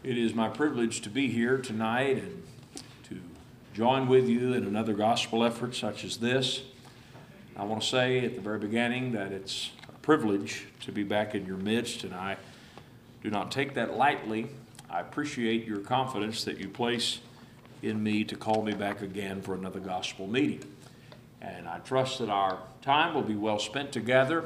It is my privilege to be here tonight and to join with you in another gospel effort such as this. I want to say at the very beginning that it's a privilege to be back in your midst, and I do not take that lightly. I appreciate your confidence that you place in me to call me back again for another gospel meeting. And I trust that our time will be well spent together.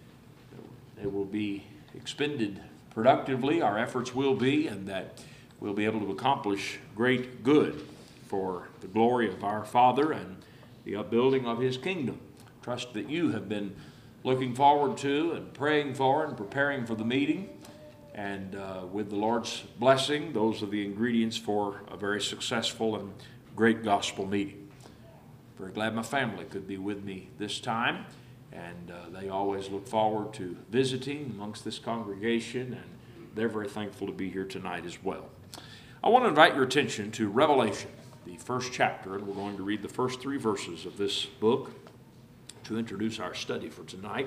It will be expended productively, our efforts will be, and that we'll be able to accomplish great good for the glory of our Father and the upbuilding of His kingdom. Trust that you have been looking forward to and praying for and preparing for the meeting, and with the Lord's blessing, those are the ingredients for a very successful and great gospel meeting. Very glad my family could be with me this time. And they always look forward to visiting amongst this congregation, and they're very thankful to be here tonight as well. I want to invite your attention to Revelation, the first chapter, and we're going to read the first 3 verses of this book to introduce our study for tonight.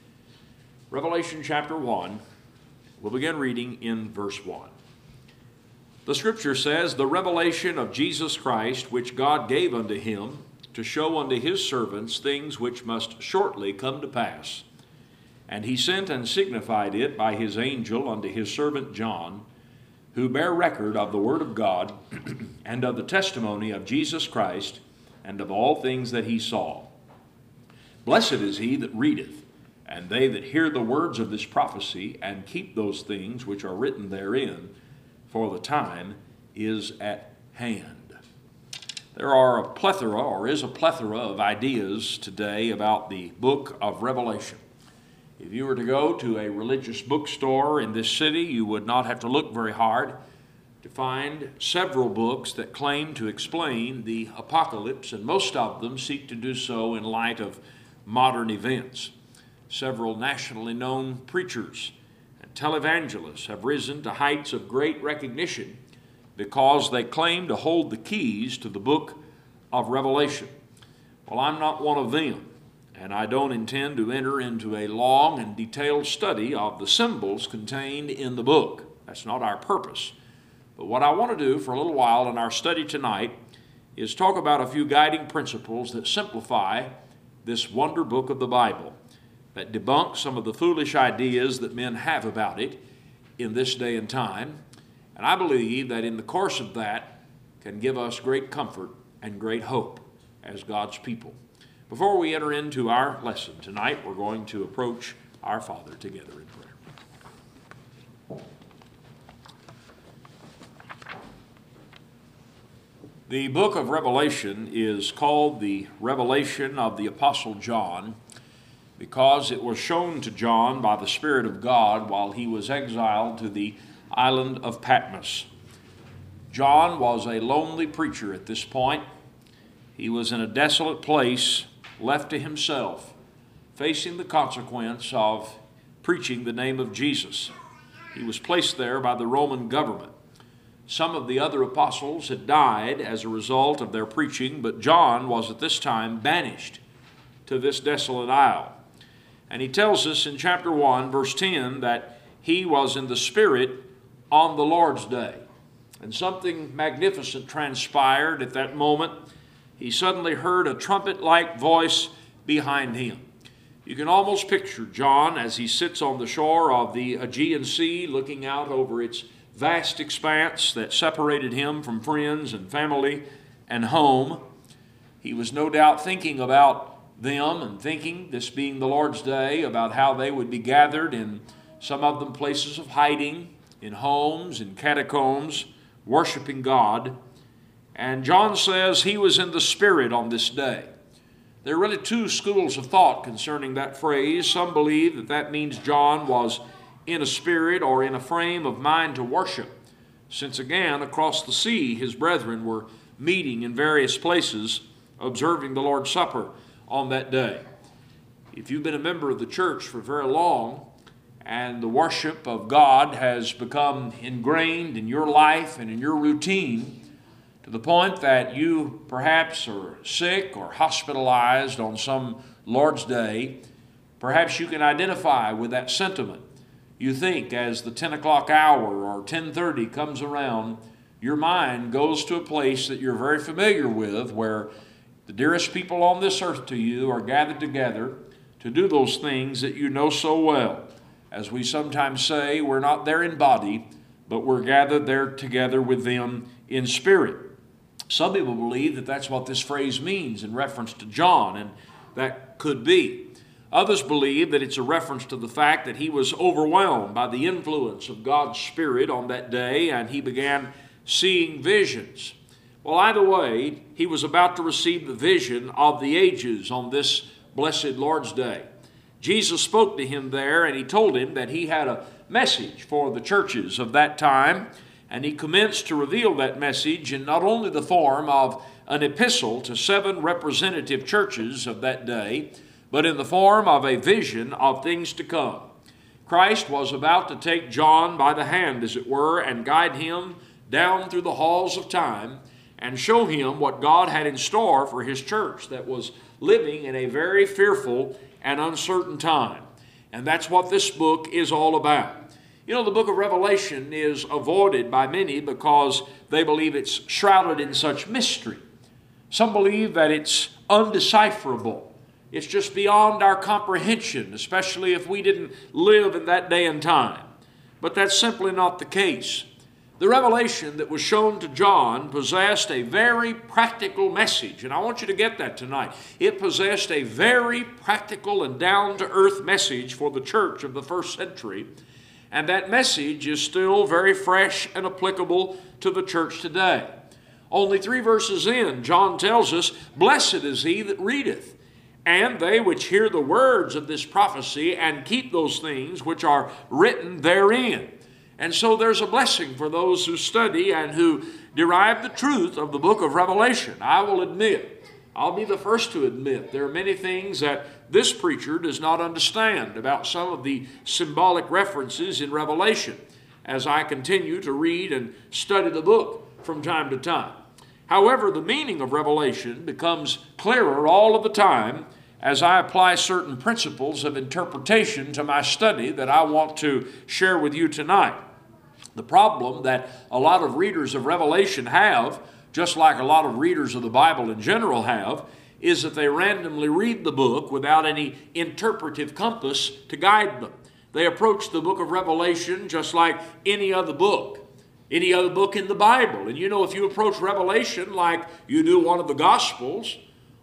Revelation chapter 1, we'll begin reading in verse 1. The scripture says, "The revelation of Jesus Christ, which God gave unto him, to show unto his servants things which must shortly come to pass. And he sent and signified it by his angel unto his servant John, who bare record of the word of God, and of the testimony of Jesus Christ, and of all things that he saw. Blessed is he that readeth, and they that hear the words of this prophecy, and keep those things which are written therein, for the time is at hand." There are a plethora, or is a plethora, of ideas today about the book of Revelation. If you were to go to a religious bookstore in this city, you would not have to look very hard to find several books that claim to explain the apocalypse, and most of them seek to do so in light of modern events. Several nationally known preachers and televangelists have risen to heights of great recognition because they claim to hold the keys to the book of Revelation. Well, I'm not one of them, and I don't intend to enter into a long and detailed study of the symbols contained in the book. That's not our purpose. But what I want to do for a little while in our study tonight is talk about a few guiding principles that simplify this wonder book of the Bible, that debunk some of the foolish ideas that men have about it in this day and time. And I believe that in the course of that can give us great comfort and great hope as God's people. Before we enter into our lesson tonight, we're going to approach our Father together in prayer. The book of Revelation is called the Revelation of the Apostle John because it was shown to John by the Spirit of God while he was exiled to the island of Patmos. John was a lonely preacher at this point. He was in a desolate place, left to himself, facing the consequence of preaching the name of Jesus. He was placed there by the Roman government. Some of the other apostles had died as a result of their preaching, but John was at this time banished to this desolate isle. And he tells us in chapter 1, verse 10, that he was in the Spirit on the Lord's day. And something magnificent transpired at that moment. He suddenly heard a trumpet-like voice behind him. You can almost picture John as he sits on the shore of the Aegean Sea, looking out over its vast expanse that separated him from friends and family and home. He was no doubt thinking about them and thinking, this being the Lord's day, about how they would be gathered in some of them places of hiding, in homes, in catacombs, worshiping God. And John says he was in the Spirit on this day. There are really 2 schools of thought concerning that phrase. Some believe that that means John was in a spirit or in a frame of mind to worship, since again, across the sea, his brethren were meeting in various places, observing the Lord's Supper on that day. If you've been a member of the church for very long, and the worship of God has become ingrained in your life and in your routine to the point that you perhaps are sick or hospitalized on some Lord's Day, perhaps you can identify with that sentiment. you think as the 10 o'clock hour or 10:30 comes around, your mind goes to a place that you're very familiar with, where the dearest people on this earth to you are gathered together to do those things that you know so well. As we sometimes say, we're not there in body, but we're gathered there together with them in spirit. Some people believe that that's what this phrase means in reference to John, and that could be. Others believe that it's a reference to the fact that he was overwhelmed by the influence of God's Spirit on that day, and he began seeing visions. Well, either way, he was about to receive the vision of the ages on this blessed Lord's Day. Jesus spoke to him there, and he told him that he had a message for the churches of that time, and he commenced to reveal that message in not only the form of an epistle to 7 representative churches of that day, but in the form of a vision of things to come. Christ was about to take John by the hand, as it were, and guide him down through the halls of time and show him what God had in store for his church that was living in a very fearful and uncertain time. And that's what this book is all about. You know, the book of Revelation is avoided by many because they believe it's shrouded in such mystery. Some believe that it's undecipherable. It's just beyond our comprehension, especially if we didn't live in that day and time. But that's simply not the case. The revelation that was shown to John possessed a very practical message, and I want you to get that tonight. It possessed a very practical and down-to-earth message for the church of the first century, and that message is still very fresh and applicable to the church today. Only 3 verses in, John tells us, "Blessed is he that readeth, and they which hear the words of this prophecy and keep those things which are written therein." And so there's a blessing for those who study and who derive the truth of the book of Revelation. I will admit, I'll be the first to admit, there are many things that this preacher does not understand about some of the symbolic references in Revelation as I continue to read and study the book from time to time. However, the meaning of Revelation becomes clearer all of the time as I apply certain principles of interpretation to my study that I want to share with you tonight. The problem that a lot of readers of Revelation have, just like a lot of readers of the Bible in general have, is that they randomly read the book without any interpretive compass to guide them. They approach the book of Revelation just like any other book in the Bible. And you know, if you approach Revelation like you do one of the Gospels,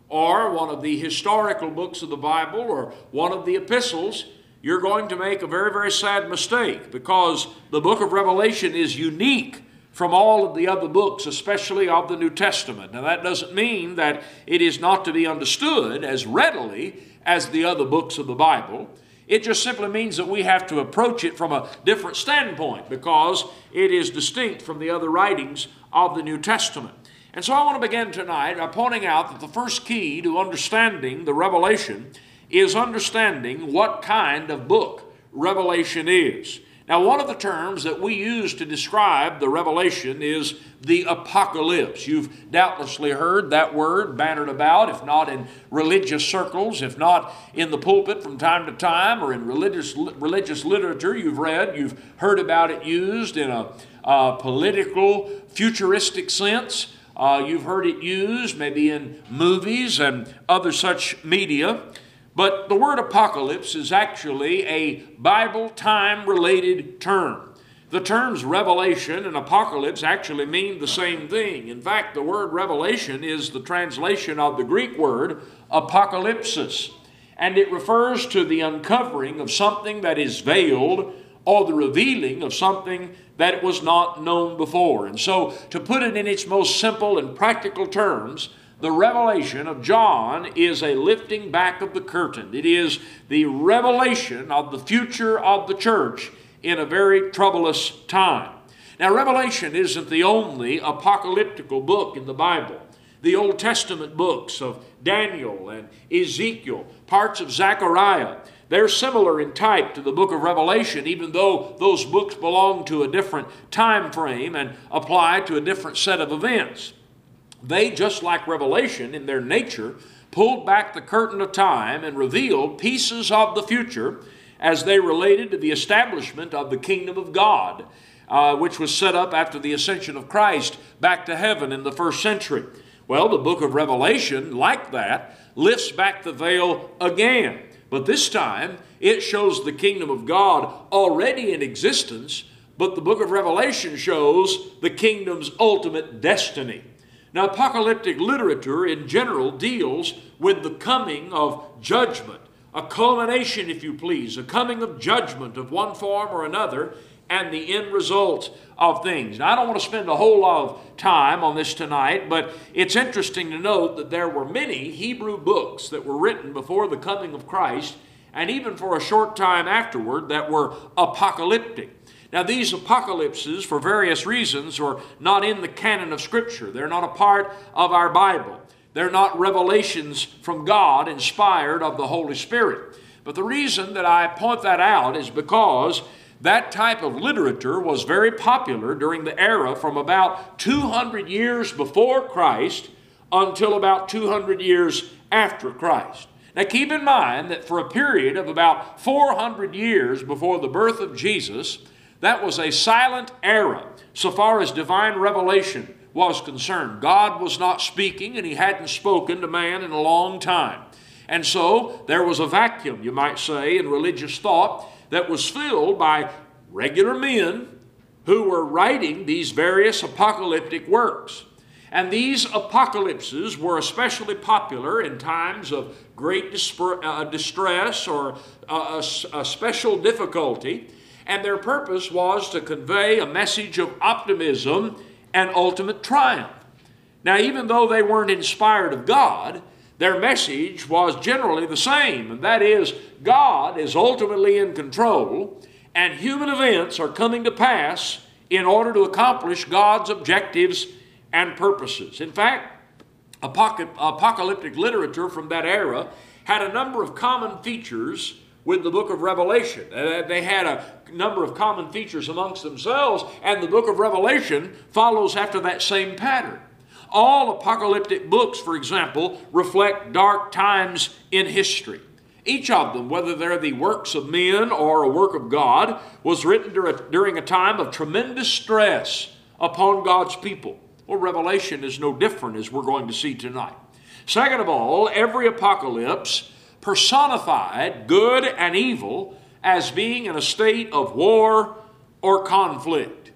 or one of the historical books of the Bible, or one of the epistles, you're going to make a very, very sad mistake, because the book of Revelation is unique from all of the other books, especially of the New Testament. Now, that doesn't mean that it is not to be understood as readily as the other books of the Bible. It just simply means that we have to approach it from a different standpoint, because it is distinct from the other writings of the New Testament. And so I want to begin tonight by pointing out that the first key to understanding the Revelation is understanding what kind of book Revelation is. Now, one of the terms that we use to describe the Revelation is the apocalypse. You've doubtlessly heard that word bannered about, if not in religious circles, if not in the pulpit from time to time, or in religious literature you've heard about it used in a political, futuristic sense. You've heard it used maybe in movies and other such media. But the word apocalypse is actually a Bible time-related term. The terms revelation and apocalypse actually mean the same thing. In fact, the word revelation is the translation of the Greek word apocalypsis, and it refers to the uncovering of something that is veiled, or the revealing of something that was not known before. And so, to put it in its most simple and practical terms, the revelation of John is a lifting back of the curtain. It is the revelation of the future of the church in a very troublous time. Now, Revelation isn't the only apocalyptical book in the Bible. The Old Testament books of Daniel and Ezekiel, parts of Zechariah, they're similar in type to the book of Revelation, even though those books belong to a different time frame and apply to a different set of events. They, just like Revelation in their nature, pulled back the curtain of time and revealed pieces of the future as they related to the establishment of the kingdom of God, which was set up after the ascension of Christ back to heaven in the first century. Well, the book of Revelation, like that, lifts back the veil again. But this time, it shows the kingdom of God already in existence, but the book of Revelation shows the kingdom's ultimate destiny. Now, apocalyptic literature in general deals with the coming of judgment, a culmination, if you please, a coming of judgment of one form or another, and the end result of things. Now, I don't want to spend a whole lot of time on this tonight, but it's interesting to note that there were many Hebrew books that were written before the coming of Christ, and even for a short time afterward, that were apocalyptic. Now, these apocalypses, for various reasons, are not in the canon of Scripture. They're not a part of our Bible. They're not revelations from God inspired of the Holy Spirit. But the reason that I point that out is because that type of literature was very popular during the era from about 200 years before Christ until about 200 years after Christ. Now keep in mind that for a period of about 400 years before the birth of Jesus, that was a silent era so far as divine revelation was concerned. God was not speaking, and He hadn't spoken to man in a long time. And so there was a vacuum, you might say, in religious thought that was filled by regular men who were writing these various apocalyptic works. And these apocalypses were especially popular in times of great distress or a special difficulty, and their purpose was to convey a message of optimism and ultimate triumph. Now, even though they weren't inspired of God, their message was generally the same, and that is, God is ultimately in control, and human events are coming to pass in order to accomplish God's objectives and purposes. In fact, apocalyptic literature from that era had a number of common features with the book of Revelation. They had a number of common features amongst themselves, and the book of Revelation follows after that same pattern. All apocalyptic books, for example, reflect dark times in history. Each of them, whether they're the works of men or a work of God, was written during a time of tremendous stress upon God's people. Well, Revelation is no different, as we're going to see tonight. Second of all, every apocalypse personified good and evil as being in a state of war or conflict.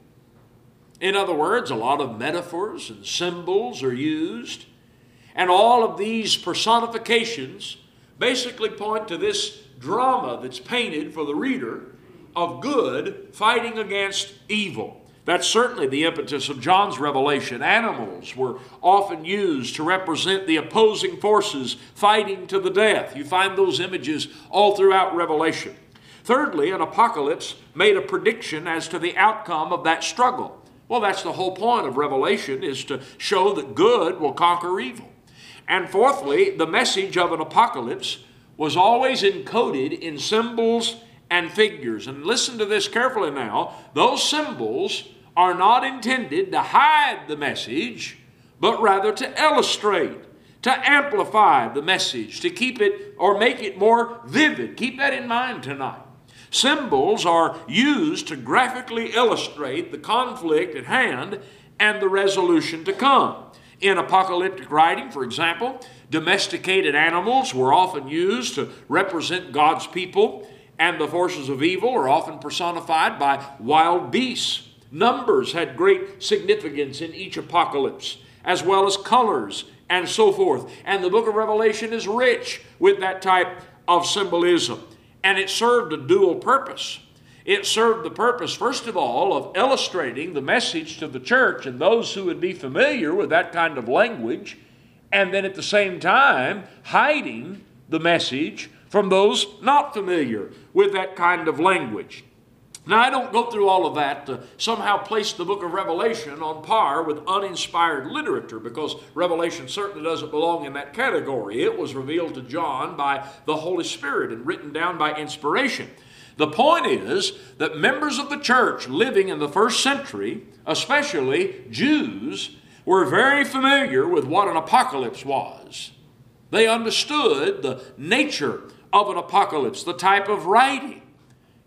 In other words, a lot of metaphors and symbols are used, and all of these personifications basically point to this drama that's painted for the reader of good fighting against evil. That's certainly the impetus of John's revelation. Animals were often used to represent the opposing forces fighting to the death. You find those images all throughout Revelation. Thirdly, an apocalypse made a prediction as to the outcome of that struggle. Well, that's the whole point of Revelation, is to show that good will conquer evil. And fourthly, the message of an apocalypse was always encoded in symbols and figures. And listen to this carefully now. Those symbols are not intended to hide the message, but rather to illustrate, to amplify the message, to keep it or make it more vivid. Keep that in mind tonight. Symbols are used to graphically illustrate the conflict at hand and the resolution to come. In apocalyptic writing, for example, domesticated animals were often used to represent God's people, and the forces of evil are often personified by wild beasts. Numbers had great significance in each apocalypse, as well as colors and so forth. And the book of Revelation is rich with that type of symbolism. And it served a dual purpose. It served the purpose, first of all, of illustrating the message to the church and those who would be familiar with that kind of language, and then at the same time, hiding the message from those not familiar with that kind of language. Now, I don't go through all of that to somehow place the book of Revelation on par with uninspired literature, because Revelation certainly doesn't belong in that category. It was revealed to John by the Holy Spirit and written down by inspiration. The point is that members of the church living in the first century, especially Jews, were very familiar with what an apocalypse was. They understood the nature of an apocalypse, the type of writing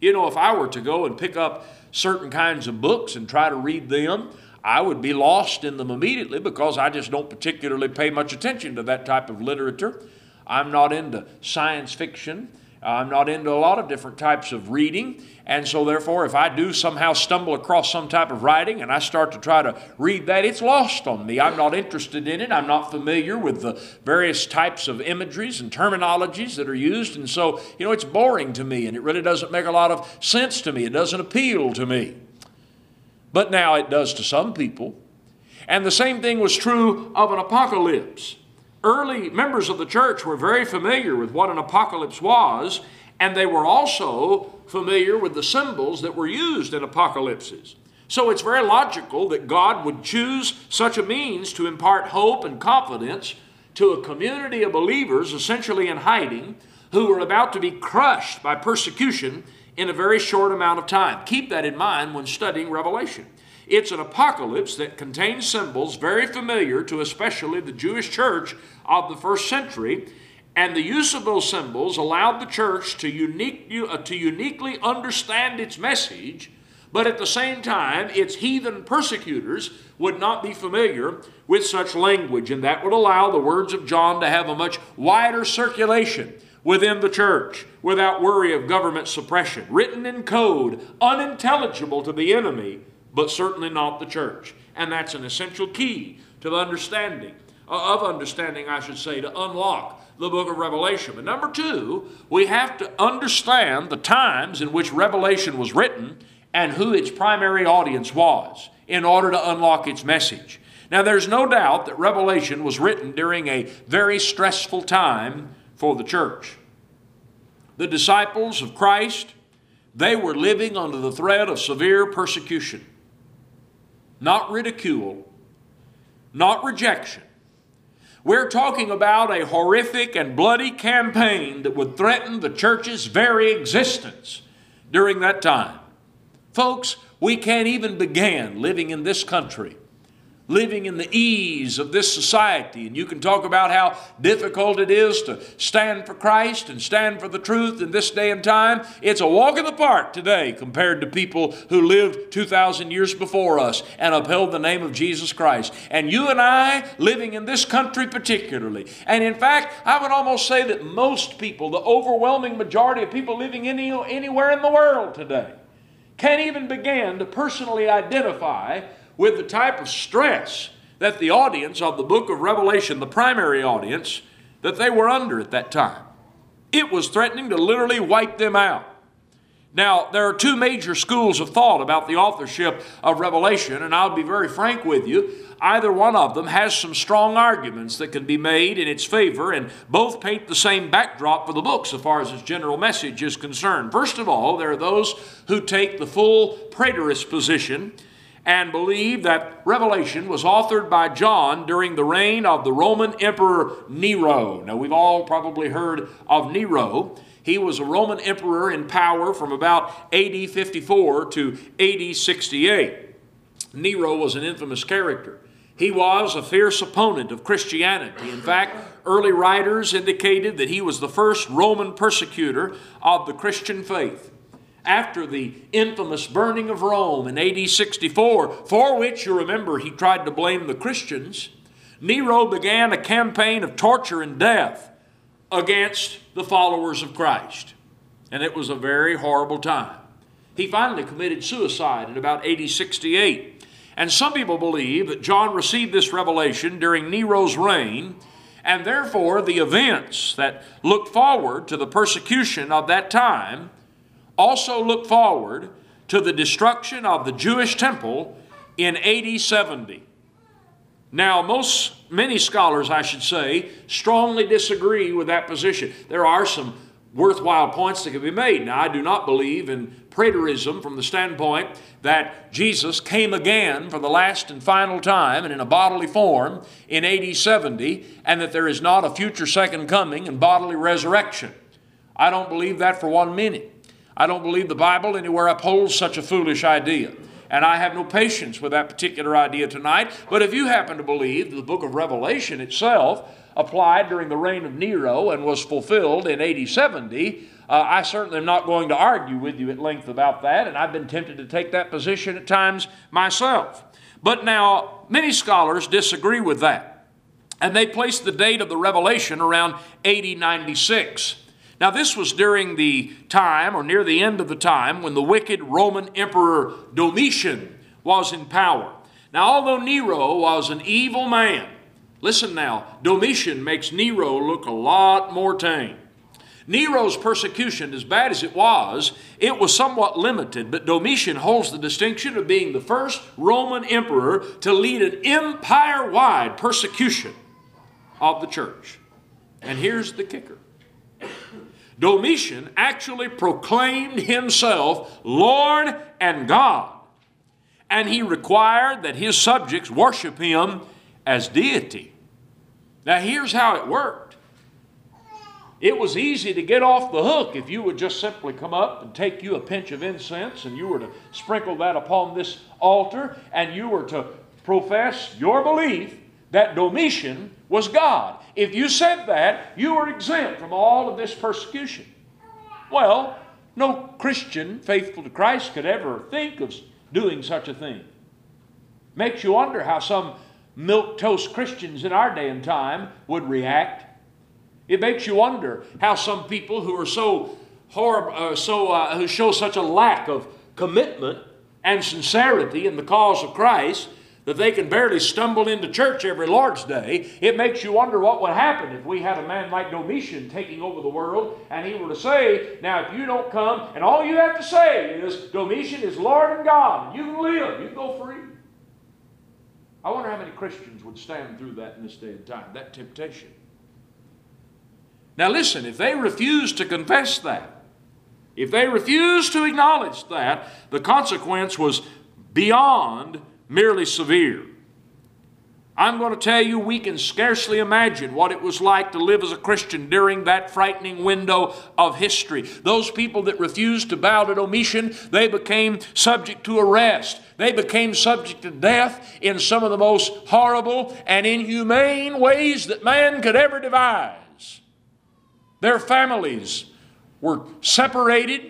You know, if I were to go and pick up certain kinds of books and try to read them, I would be lost in them immediately because I just don't particularly pay much attention to that type of literature. I'm not into science fiction. I'm not into a lot of different types of reading. And so therefore, if I do somehow stumble across some type of writing and I start to try to read that, it's lost on me. I'm not interested in it. I'm not familiar with the various types of imageries and terminologies that are used. And so, it's boring to me, and it really doesn't make a lot of sense to me. It doesn't appeal to me. But now it does to some people. And the same thing was true of an apocalypse. Early members of the church were very familiar with what an apocalypse was, and they were also familiar with the symbols that were used in apocalypses. So it's very logical that God would choose such a means to impart hope and confidence to a community of believers essentially in hiding who were about to be crushed by persecution in a very short amount of time. Keep that in mind when studying Revelation. It's an apocalypse that contains symbols very familiar to especially the Jewish church of the first century, and the use of those symbols allowed the church to uniquely understand its message, but at the same time, its heathen persecutors would not be familiar with such language, and that would allow the words of John to have a much wider circulation within the church without worry of government suppression, written in code, unintelligible to the enemy, but certainly not the church. And that's an essential key to the understanding, to unlock the book of Revelation. But number two, we have to understand the times in which Revelation was written and who its primary audience was in order to unlock its message. Now, there's no doubt that Revelation was written during a very stressful time for the church. The disciples of Christ, they were living under the threat of severe persecution. Not ridicule, not rejection. We're talking about a horrific and bloody campaign that would threaten the church's very existence during that time. Folks, we can't even begin living in this country, living in the ease of this society. And you can talk about how difficult it is to stand for Christ and stand for the truth in this day and time. It's a walk in the park today compared to people who lived 2,000 years before us and upheld the name of Jesus Christ. And you and I living in this country particularly. And in fact, I would almost say that most people, the overwhelming majority of people living anywhere in the world today, can't even begin to personally identify with the type of stress that the audience of the book of Revelation, the primary audience, that they were under at that time. It was threatening to literally wipe them out. Now, there are two major schools of thought about the authorship of Revelation, and I'll be very frank with you. Either one of them has some strong arguments that can be made in its favor, and both paint the same backdrop for the book so far as its general message is concerned. First of all, there are those who take the full preterist position and believe that Revelation was authored by John during the reign of the Roman Emperor Nero. Now, we've all probably heard of Nero. He was a Roman emperor in power from about AD 54 to AD 68. Nero was an infamous character. He was a fierce opponent of Christianity. In fact, early writers indicated that he was the first Roman persecutor of the Christian faith. After the infamous burning of Rome in AD 64, for which, you remember, he tried to blame the Christians, Nero began a campaign of torture and death against the followers of Christ. And it was a very horrible time. He finally committed suicide in about AD 68. And some people believe that John received this revelation during Nero's reign, and therefore the events that look forward to the persecution of that time also look forward to the destruction of the Jewish temple in AD 70. Now, many scholars, I should say, strongly disagree with that position. There are some worthwhile points that can be made. Now, I do not believe in preterism from the standpoint that Jesus came again for the last and final time and in a bodily form in AD 70, and that there is not a future second coming and bodily resurrection. I don't believe that for 1 minute. I don't believe the Bible anywhere upholds such a foolish idea. And I have no patience with that particular idea tonight. But if you happen to believe the book of Revelation itself applied during the reign of Nero and was fulfilled in AD 70, I certainly am not going to argue with you at length about that, and I've been tempted to take that position at times myself. But now, many scholars disagree with that, and they place the date of the revelation around AD 96. Now, this was during the time, or near the end of the time, when the wicked Roman Emperor Domitian was in power. Now, although Nero was an evil man, listen now, Domitian makes Nero look a lot more tame. Nero's persecution, as bad as it was somewhat limited, but Domitian holds the distinction of being the first Roman emperor to lead an empire-wide persecution of the church. And here's the kicker. Domitian actually proclaimed himself Lord and God, and he required that his subjects worship him as deity. Now here's how it worked. It was easy to get off the hook if you would just simply come up and take you a pinch of incense and you were to sprinkle that upon this altar and you were to profess your belief that Domitian was God. If you said that, you were exempt from all of this persecution. Well, no Christian faithful to Christ could ever think of doing such a thing. Makes you wonder how some milquetoast Christians in our day and time would react. It makes you wonder how some people who are so horrible, who show such a lack of commitment and sincerity in the cause of Christ that they can barely stumble into church every Lord's Day. It makes you wonder what would happen if we had a man like Domitian taking over the world and he were to say, now if you don't come, and all you have to say is, Domitian is Lord and God, and you can live, you can go free. I wonder how many Christians would stand through that in this day and time, that temptation. Now listen, if they refuse to confess that, if they refuse to acknowledge that, the consequence was beyond merely severe. I'm going to tell you, we can scarcely imagine what it was like to live as a Christian during that frightening window of history. Those people that refused to bow to Domitian, they became subject to arrest. They became subject to death in some of the most horrible and inhumane ways that man could ever devise. Their families were separated.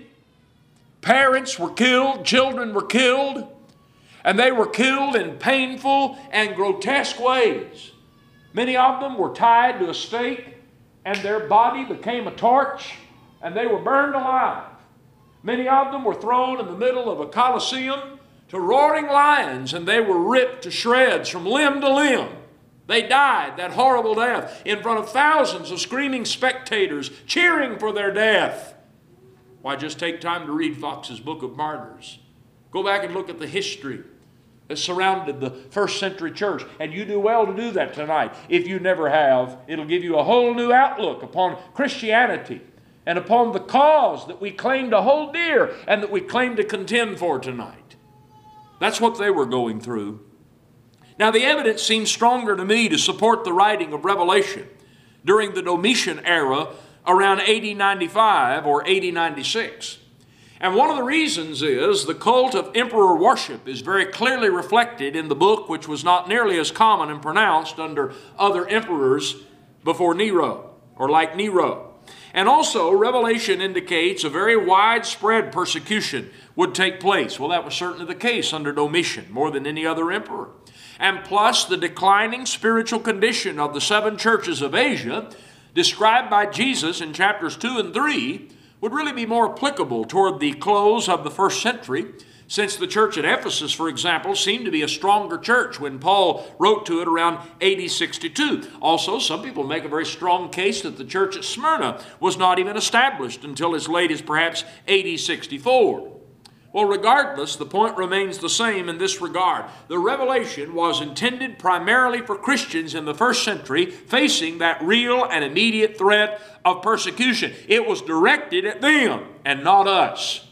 Parents were killed. Children were killed. And they were killed in painful and grotesque ways. Many of them were tied to a stake, and their body became a torch, and they were burned alive. Many of them were thrown in the middle of a coliseum to roaring lions, and they were ripped to shreds from limb to limb. They died that horrible death in front of thousands of screaming spectators cheering for their death. Why, just take time to read Fox's Book of Martyrs. Go back and look at the history that surrounded the first century church. And you do well to do that tonight. If you never have, it'll give you a whole new outlook upon Christianity and upon the cause that we claim to hold dear and that we claim to contend for tonight. That's what they were going through. Now, the evidence seems stronger to me to support the writing of Revelation during the Domitian era around AD 95 or AD 96. And one of the reasons is the cult of emperor worship is very clearly reflected in the book, which was not nearly as common and pronounced under other emperors before Nero, or like Nero. And also, Revelation indicates a very widespread persecution would take place. Well, that was certainly the case under Domitian, more than any other emperor. And plus, the declining spiritual condition of the 7 churches of Asia, described by Jesus in chapters 2 and 3, would really be more applicable toward the close of the first century, since the church at Ephesus, for example, seemed to be a stronger church when Paul wrote to it around AD 62. Also, some people make a very strong case that the church at Smyrna was not even established until as late as perhaps AD 64. Well, regardless, the point remains the same in this regard. The revelation was intended primarily for Christians in the first century facing that real and immediate threat of persecution. It was directed at them and not us.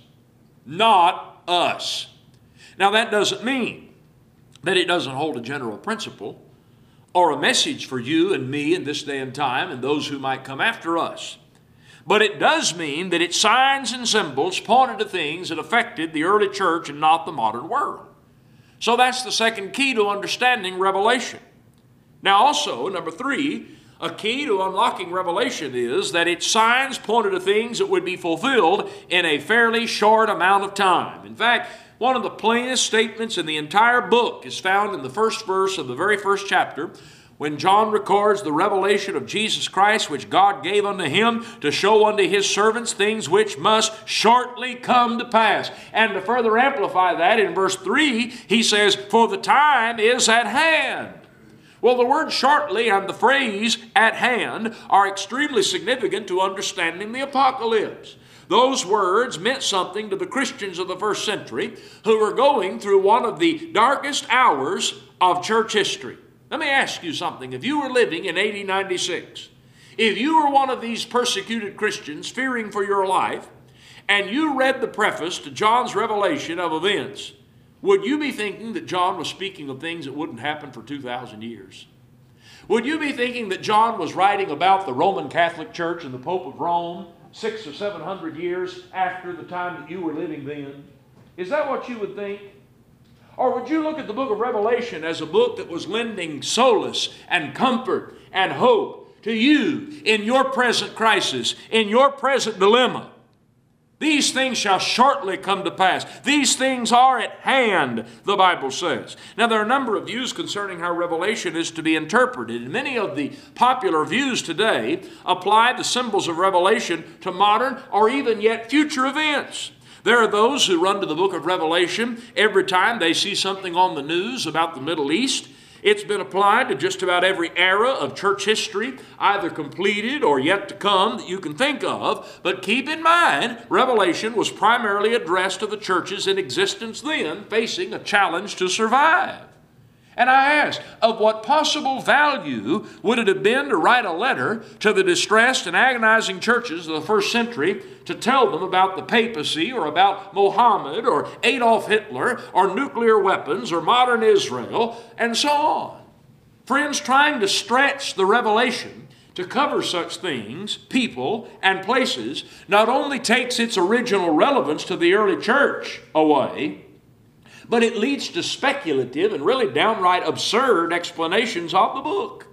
Not us. Now, that doesn't mean that it doesn't hold a general principle or a message for you and me in this day and time and those who might come after us. But it does mean that its signs and symbols pointed to things that affected the early church and not the modern world. So that's the second key to understanding Revelation. Now also, number 3, A key to unlocking Revelation is that its signs pointed to things that would be fulfilled in a fairly short amount of time. In fact, one of the plainest statements in the entire book is found in the first verse of the very first chapter, when John records the revelation of Jesus Christ, which God gave unto him to show unto his servants things which must shortly come to pass. And to further amplify that, in verse 3, he says, "For the time is at hand." Well, the word shortly and the phrase at hand are extremely significant to understanding the apocalypse. Those words meant something to the Christians of the first century who were going through one of the darkest hours of church history. Let me ask you something. If you were living in AD 96, if you were one of these persecuted Christians fearing for your life, and you read the preface to John's revelation of events, would you be thinking that John was speaking of things that wouldn't happen for 2,000 years? Would you be thinking that John was writing about the Roman Catholic Church and the Pope of Rome 600 or 700 years after the time that you were living then? Is that what you would think? Or would you look at the book of Revelation as a book that was lending solace and comfort and hope to you in your present crisis, in your present dilemma? These things shall shortly come to pass. These things are at hand, the Bible says. Now, there are a number of views concerning how Revelation is to be interpreted. And many of the popular views today apply the symbols of Revelation to modern or even yet future events. There are those who run to the book of Revelation every time they see something on the news about the Middle East. It's been applied to just about every era of church history, either completed or yet to come, that you can think of. But keep in mind, Revelation was primarily addressed to the churches in existence then, facing a challenge to survive. And I ask, of what possible value would it have been to write a letter to the distressed and agonizing churches of the first century to tell them about the papacy or about Mohammed or Adolf Hitler or nuclear weapons or modern Israel and so on? Friends, trying to stretch the revelation to cover such things, people, and places not only takes its original relevance to the early church away, but it leads to speculative and really downright absurd explanations of the book.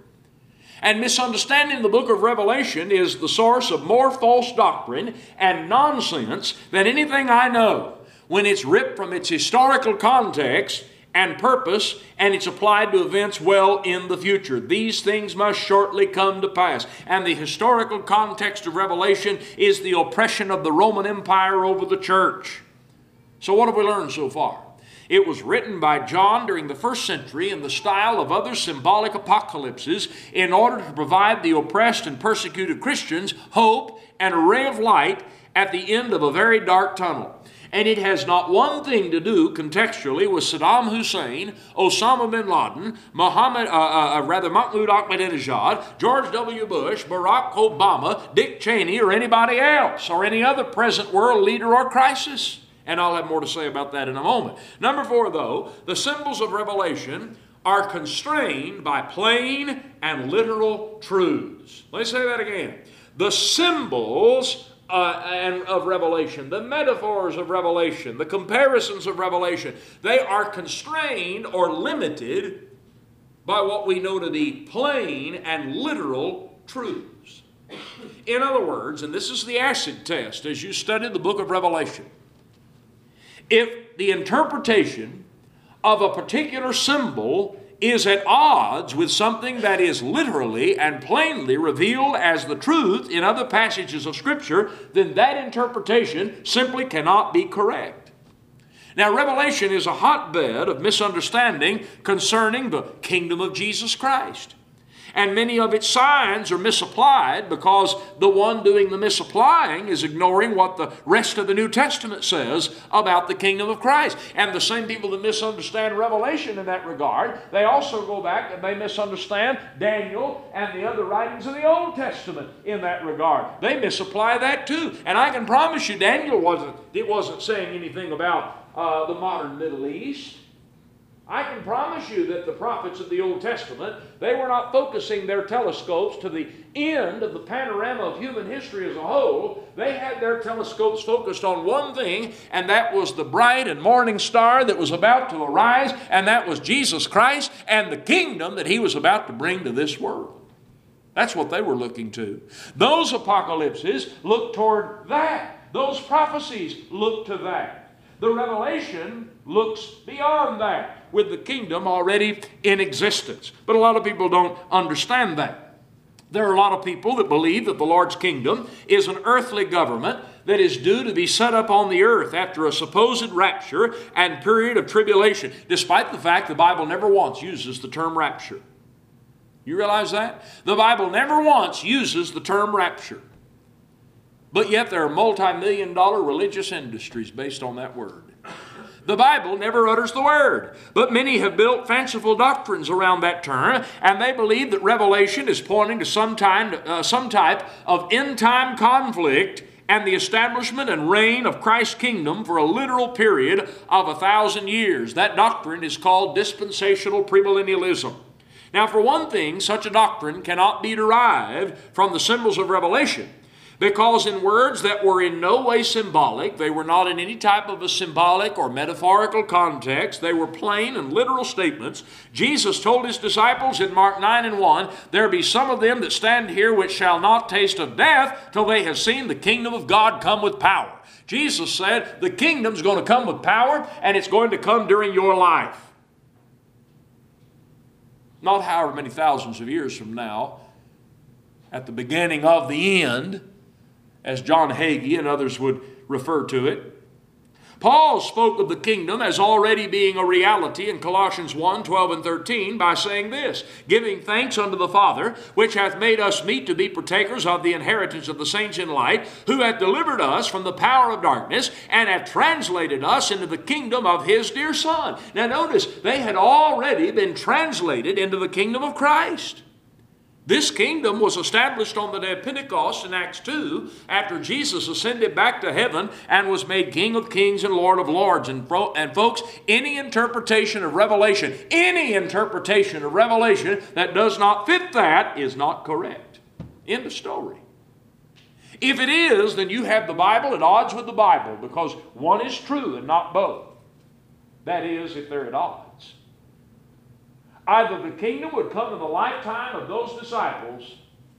And misunderstanding the book of Revelation is the source of more false doctrine and nonsense than anything I know, when it's ripped from its historical context and purpose, and it's applied to events well in the future. These things must shortly come to pass. And the historical context of Revelation is the oppression of the Roman Empire over the church. So what have we learned so far? It was written by John during the first century in the style of other symbolic apocalypses in order to provide the oppressed and persecuted Christians hope and a ray of light at the end of a very dark tunnel. And it has not one thing to do contextually with Saddam Hussein, Osama bin Laden, Mahmoud Ahmadinejad, George W. Bush, Barack Obama, Dick Cheney, or anybody else, or any other present world leader or crisis. And I'll have more to say about that in a moment. Number 4, though, the symbols of Revelation are constrained by plain and literal truths. Let me say that again. The symbols of Revelation, the metaphors of Revelation, the comparisons of Revelation, they are constrained or limited by what we know to be plain and literal truths. In other words, and this is the acid test as you study the book of Revelation, if the interpretation of a particular symbol is at odds with something that is literally and plainly revealed as the truth in other passages of Scripture, then that interpretation simply cannot be correct. Now, Revelation is a hotbed of misunderstanding concerning the kingdom of Jesus Christ. And many of its signs are misapplied because the one doing the misapplying is ignoring what the rest of the New Testament says about the kingdom of Christ. And the same people that misunderstand Revelation in that regard, they also go back and they misunderstand Daniel and the other writings of the Old Testament in that regard. They misapply that too. And I can promise you Daniel wasn't saying anything about the modern Middle East. I can promise you that the prophets of the Old Testament, they were not focusing their telescopes to the end of the panorama of human history as a whole. They had their telescopes focused on one thing, and that was the bright and morning star that was about to arise, and that was Jesus Christ and the kingdom that He was about to bring to this world. That's what they were looking to. Those apocalypses look toward that. Those prophecies look to that. The revelation looks beyond that, with the kingdom already in existence. But a lot of people don't understand that. There are a lot of people that believe that the Lord's kingdom is an earthly government that is due to be set up on the earth after a supposed rapture and period of tribulation, despite the fact the Bible never once uses the term rapture. You realize that? The Bible never once uses the term rapture. But yet there are multi-million-dollar religious industries based on that word. The Bible never utters the word, but many have built fanciful doctrines around that term, and they believe that Revelation is pointing to some type of end-time conflict and the establishment and reign of Christ's kingdom for a literal period of 1,000 years. That doctrine is called dispensational premillennialism. Now, for one thing, such a doctrine cannot be derived from the symbols of Revelation, because in words that were in no way symbolic, they were not in any type of a symbolic or metaphorical context, they were plain and literal statements. Jesus told his disciples in Mark 9:1, "There be some of them that stand here which shall not taste of death till they have seen the kingdom of God come with power." Jesus said the kingdom's going to come with power, and it's going to come during your life. Not however many thousands of years from now, at the beginning of the end, as John Hagee and others would refer to it. Paul spoke of the kingdom as already being a reality in Colossians 1:12 and 13 by saying this, "Giving thanks unto the Father, which hath made us meet to be partakers of the inheritance of the saints in light, who hath delivered us from the power of darkness, and hath translated us into the kingdom of his dear Son." Now notice, they had already been translated into the kingdom of Christ. This kingdom was established on the day of Pentecost in Acts 2 after Jesus ascended back to heaven and was made King of Kings and Lord of Lords. And folks, any interpretation of Revelation that does not fit that is not correct. End of story. If it is, then you have the Bible at odds with the Bible, because one is true and not both. That is, if they're at odds. Either the kingdom would come in the lifetime of those disciples,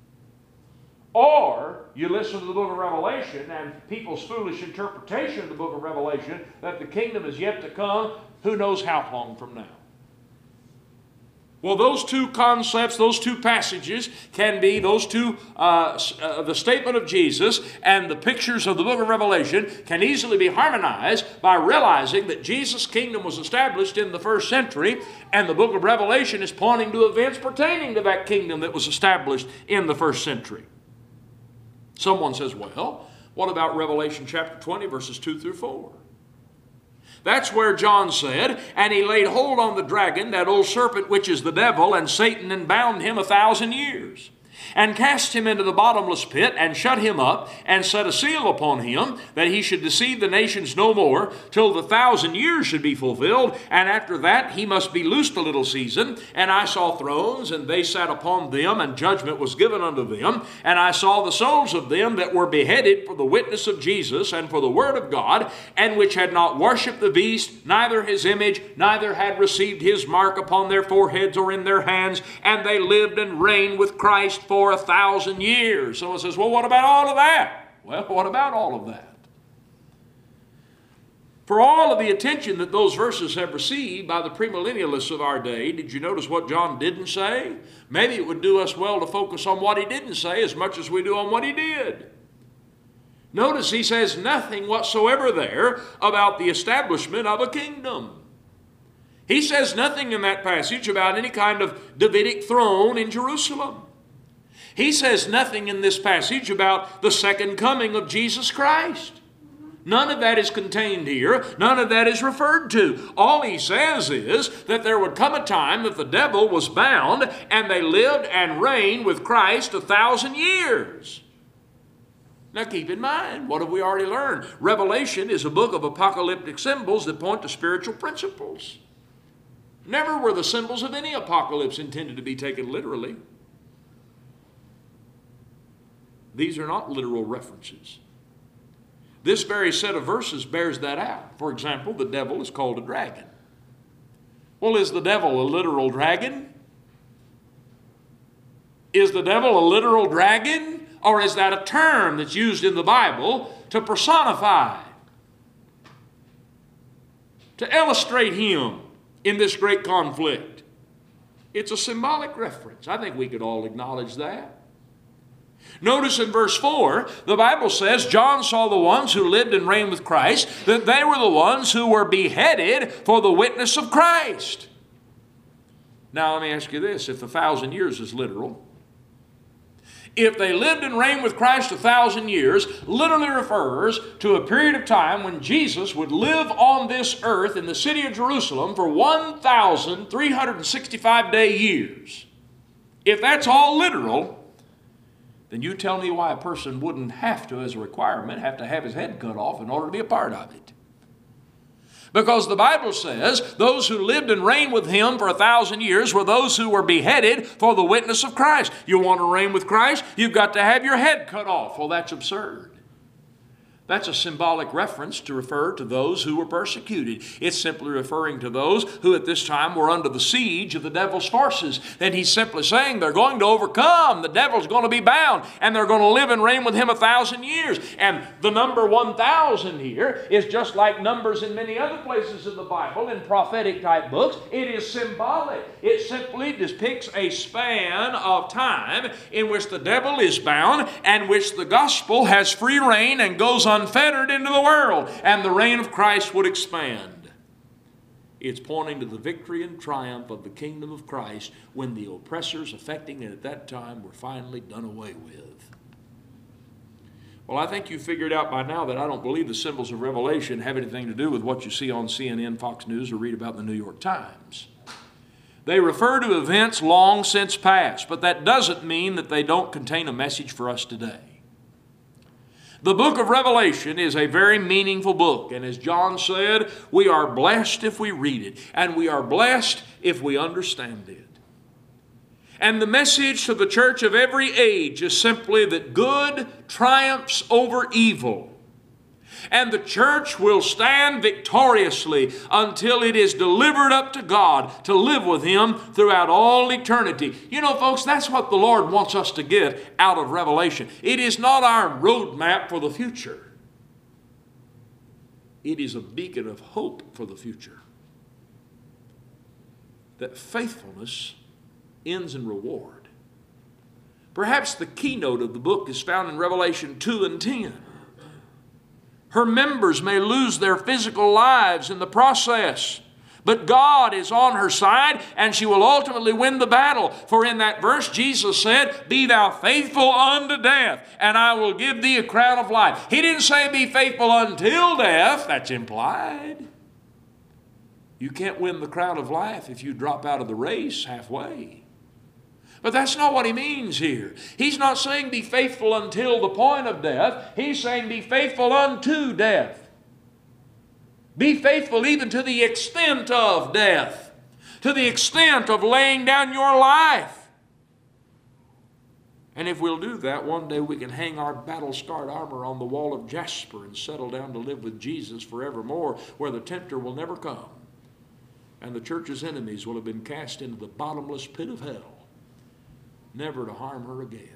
or you listen to the book of Revelation and people's foolish interpretation of the book of Revelation that the kingdom is yet to come, who knows how long from now. Well, those two concepts, those two passages can be, the statement of Jesus and the pictures of the book of Revelation can easily be harmonized by realizing that Jesus' kingdom was established in the first century, and the book of Revelation is pointing to events pertaining to that kingdom that was established in the first century. Someone says, well, what about Revelation chapter 20, verses 2 through 4? That's where John said, "And he laid hold on the dragon, that old serpent which is the devil, and Satan, and bound him 1,000 years. And cast him into the bottomless pit, and shut him up, and set a seal upon him, that he should deceive the nations no more, till the 1,000 years should be fulfilled. And after that he must be loosed a little season. And I saw thrones, and they sat upon them, and judgment was given unto them. And I saw the souls of them that were beheaded for the witness of Jesus, and for the word of God, and which had not worshipped the beast, neither his image, neither had received his mark upon their foreheads or in their hands. And they lived and reigned with Christ for 1,000 years. Someone says, well, what about all of that? Well, what about all of that? For all of the attention that those verses have received by the premillennialists of our day, did you notice what John didn't say? Maybe it would do us well to focus on what he didn't say as much as we do on what he did. Notice he says nothing whatsoever there about the establishment of a kingdom. He says nothing in that passage about any kind of Davidic throne in Jerusalem. He says nothing in this passage about the second coming of Jesus Christ. None of that is contained here. None of that is referred to. All he says is that there would come a time that the devil was bound and they lived and reigned with Christ 1,000 years. Now keep in mind, what have we already learned? Revelation is a book of apocalyptic symbols that point to spiritual principles. Never were the symbols of any apocalypse intended to be taken literally. These are not literal references. This very set of verses bears that out. For example, the devil is called a dragon. Well, is the devil a literal dragon? Is the devil a literal dragon, or is that a term that's used in the Bible to personify, to illustrate him in this great conflict? It's a symbolic reference. I think we could all acknowledge that. Notice in verse 4, the Bible says, John saw the ones who lived and reigned with Christ, that they were the ones who were beheaded for the witness of Christ. Now let me ask you this, if the 1,000 years is literal, if they lived and reigned with Christ 1,000 years, literally refers to a period of time when Jesus would live on this earth in the city of Jerusalem for 1,365-day years. If that's all literal, then you tell me why a person wouldn't have to, as a requirement, have to have his head cut off in order to be a part of it. Because the Bible says those who lived and reigned with him for 1,000 years were those who were beheaded for the witness of Christ. You want to reign with Christ? You've got to have your head cut off. Well, that's absurd. That's a symbolic reference to refer to those who were persecuted. It's simply referring to those who at this time were under the siege of the devil's forces. And he's simply saying they're going to overcome. The devil's going to be bound, and they're going to live and reign with him 1,000 years. And the number 1,000 here is just like numbers in many other places in the Bible, in prophetic type books. It is symbolic. It simply depicts a span of time in which the devil is bound and which the gospel has free reign and goes unfettered into the world, and the reign of Christ would expand. It's pointing to the victory and triumph of the kingdom of Christ when the oppressors affecting it at that time were finally done away with. Well, I think you figured out by now that I don't believe the symbols of Revelation have anything to do with what you see on CNN, Fox News, or read about in the New York Times. They refer to events long since past, but that doesn't mean that they don't contain a message for us today. The book of Revelation is a very meaningful book, and as John said, we are blessed if we read it, and we are blessed if we understand it. And the message to the church of every age is simply that good triumphs over evil, and the church will stand victoriously until it is delivered up to God to live with Him throughout all eternity. You know, folks, that's what the Lord wants us to get out of Revelation. It is not our roadmap for the future. It is a beacon of hope for the future. That faithfulness ends in reward. Perhaps the keynote of the book is found in Revelation 2 and 10. Her members may lose their physical lives in the process, but God is on her side, and she will ultimately win the battle. For in that verse, Jesus said, "Be thou faithful unto death, and I will give thee a crown of life." He didn't say be faithful until death. That's implied. You can't win the crown of life if you drop out of the race halfway. But that's not what he means here. He's not saying be faithful until the point of death. He's saying be faithful unto death. Be faithful even to the extent of death, to the extent of laying down your life. And if we'll do that, one day we can hang our battle-scarred armor on the wall of jasper and settle down to live with Jesus forevermore, where the tempter will never come, and the church's enemies will have been cast into the bottomless pit of hell, never to harm her again.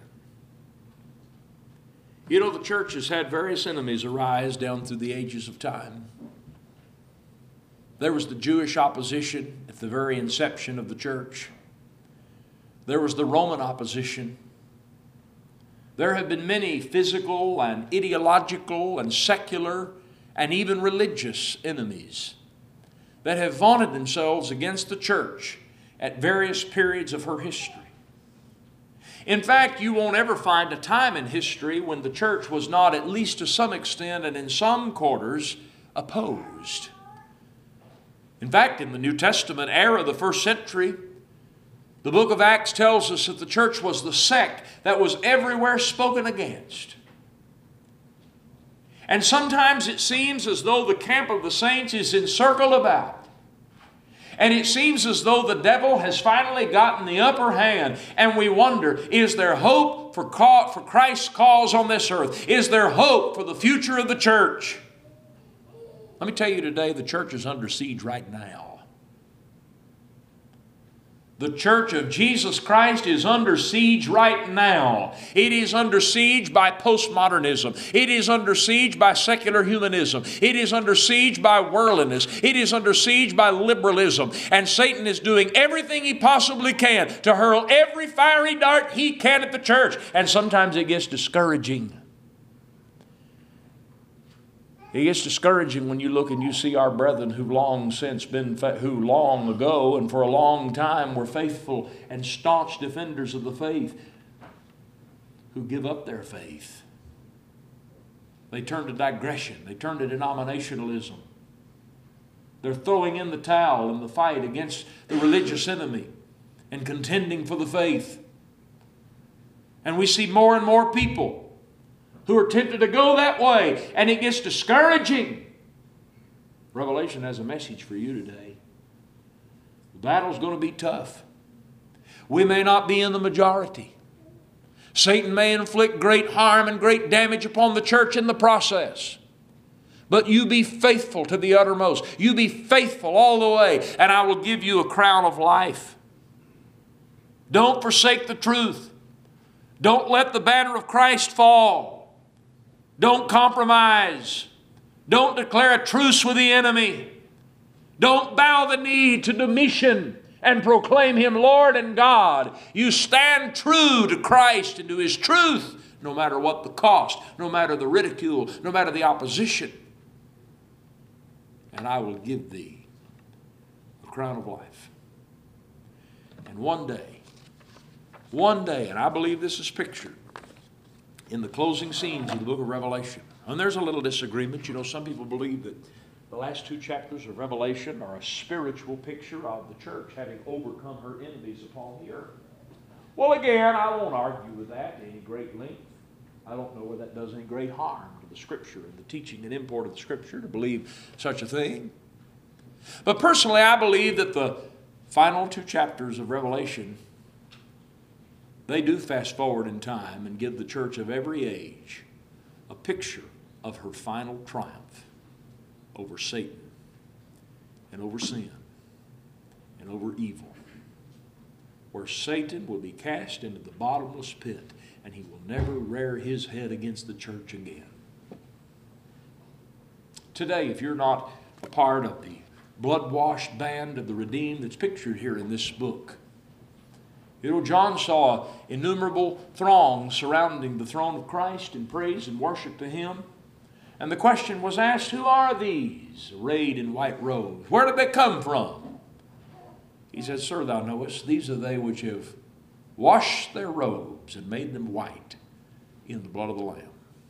You know, the church has had various enemies arise down through the ages of time. There was the Jewish opposition at the very inception of the church. There was the Roman opposition. There have been many physical and ideological and secular and even religious enemies that have vaunted themselves against the church at various periods of her history. In fact, you won't ever find a time in history when the church was not, at least to some extent and in some quarters, opposed. In fact, in the New Testament era, the first century, the book of Acts tells us that the church was the sect that was everywhere spoken against. And sometimes it seems as though the camp of the saints is encircled about. And it seems as though the devil has finally gotten the upper hand. And we wonder, is there hope for Christ's cause on this earth? Is there hope for the future of the church? Let me tell you today, the church is under siege right now. The church of Jesus Christ is under siege right now. It is under siege by postmodernism. It is under siege by secular humanism. It is under siege by worldliness. It is under siege by liberalism. And Satan is doing everything he possibly can to hurl every fiery dart he can at the church. And sometimes it gets discouraging. It gets discouraging when you look and you see our brethren who long ago and for a long time were faithful and staunch defenders of the faith, who give up their faith. They turn to digression. They turn to denominationalism. They're throwing in the towel in the fight against the religious enemy and contending for the faith. And we see more and more people who are tempted to go that way, and it gets discouraging. Revelation has a message for you today. The battle's going to be tough. We may not be in the majority. Satan may inflict great harm and great damage upon the church in the process. But you be faithful to the uttermost. You be faithful all the way, and I will give you a crown of life. Don't forsake the truth. Don't let the banner of Christ fall. Don't compromise. Don't declare a truce with the enemy. Don't bow the knee to Domitian and proclaim him Lord and God. You stand true to Christ and to His truth, no matter what the cost, no matter the ridicule, no matter the opposition. And I will give thee a crown of life. And one day, and I believe this is pictured in the closing scenes of the book of Revelation. And there's a little disagreement. You know, some people believe that the last 2 chapters of Revelation are a spiritual picture of the church having overcome her enemies upon the earth. Well, again, I won't argue with that to any great length. I don't know whether that does any great harm to the Scripture and the teaching and import of the Scripture to believe such a thing. But personally, I believe that the final 2 chapters of Revelation, they do fast forward in time and give the church of every age a picture of her final triumph over Satan and over sin and over evil, where Satan will be cast into the bottomless pit and he will never rear his head against the church again. Today, if you're not a part of the blood-washed band of the redeemed that's pictured here in this book, you know, John saw innumerable throngs surrounding the throne of Christ in praise and worship to Him. And the question was asked, who are these arrayed in white robes? Where did they come from? He said, Sir, thou knowest, these are they which have washed their robes and made them white in the blood of the Lamb.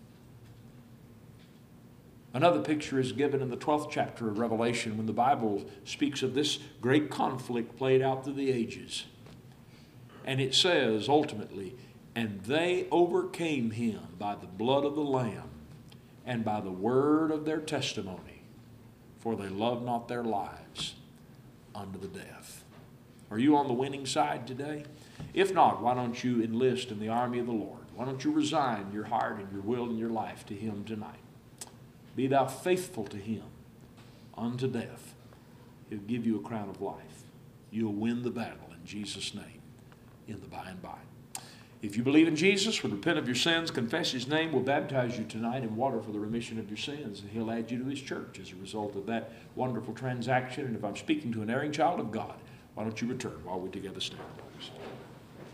Another picture is given in the 12th chapter of Revelation when the Bible speaks of this great conflict played out through the ages. And it says, ultimately, and they overcame him by the blood of the Lamb and by the word of their testimony, for they loved not their lives unto the death. Are you on the winning side today? If not, why don't you enlist in the army of the Lord? Why don't you resign your heart and your will and your life to Him tonight? Be thou faithful to Him unto death. He'll give you a crown of life. You'll win the battle in Jesus' name in the by and by. If you believe in Jesus, would repent of your sins, confess His name, will baptize you tonight in water for the remission of your sins, and He'll add you to His church as a result of that wonderful transaction. And if I'm speaking to an erring child of God, why don't you return while we together stand?